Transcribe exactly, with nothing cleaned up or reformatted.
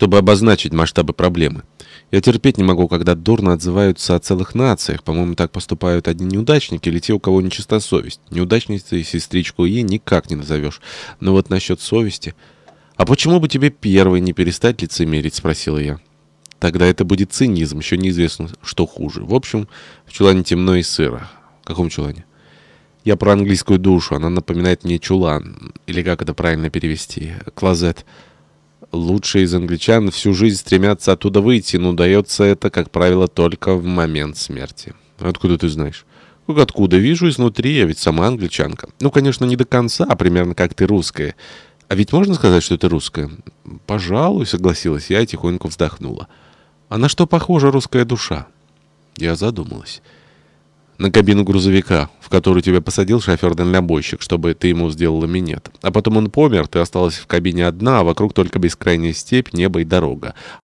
чтобы обозначить масштабы проблемы. Я терпеть не могу, когда дурно отзываются о целых нациях. По-моему, так поступают одни неудачники или те, у кого нечиста совесть. Неудачницей сестричку ей никак не назовешь. Но вот насчет совести... «А почему бы тебе первой не перестать лицемерить?» — спросила я. «Тогда это будет цинизм, еще неизвестно, что хуже. В общем, в чулане темно и сыро». «В каком чулане?» «Я про английскую душу. Она напоминает мне чулан. Или как это правильно перевести? Клозет. Лучшие из англичан всю жизнь стремятся оттуда выйти, но удается это, как правило, только в момент смерти». «Откуда ты знаешь?» «Как откуда? Вижу изнутри, я ведь сама англичанка. Ну, конечно, не до конца, а примерно как ты русская. А ведь можно сказать, что ты русская?» «Пожалуй», — согласилась я и тихонько вздохнула. «А на что похожа русская душа?» Я задумалась. «На кабину грузовика, в которую тебя посадил шофер-дальнобойщик, чтобы ты ему сделала минет. А потом он помер, ты осталась в кабине одна, а вокруг только бескрайняя степь, небо и дорога.